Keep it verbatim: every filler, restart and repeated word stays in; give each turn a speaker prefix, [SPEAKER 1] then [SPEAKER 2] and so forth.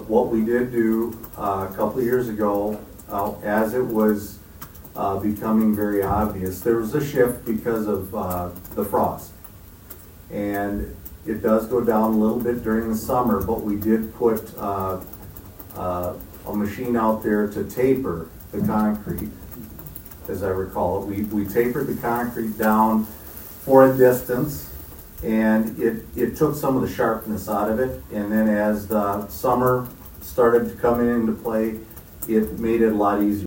[SPEAKER 1] what we did do uh, a couple of years ago, uh, as it was uh, becoming very obvious, there was a shift because of uh, the frost. And it does go down a little bit during the summer, but we did put uh, uh, a machine out there to taper the concrete, as I recall it. We, we tapered the concrete down for a distance, and it, it took some of the sharpness out of it. And then as the summer started to come into play, it made it a lot easier.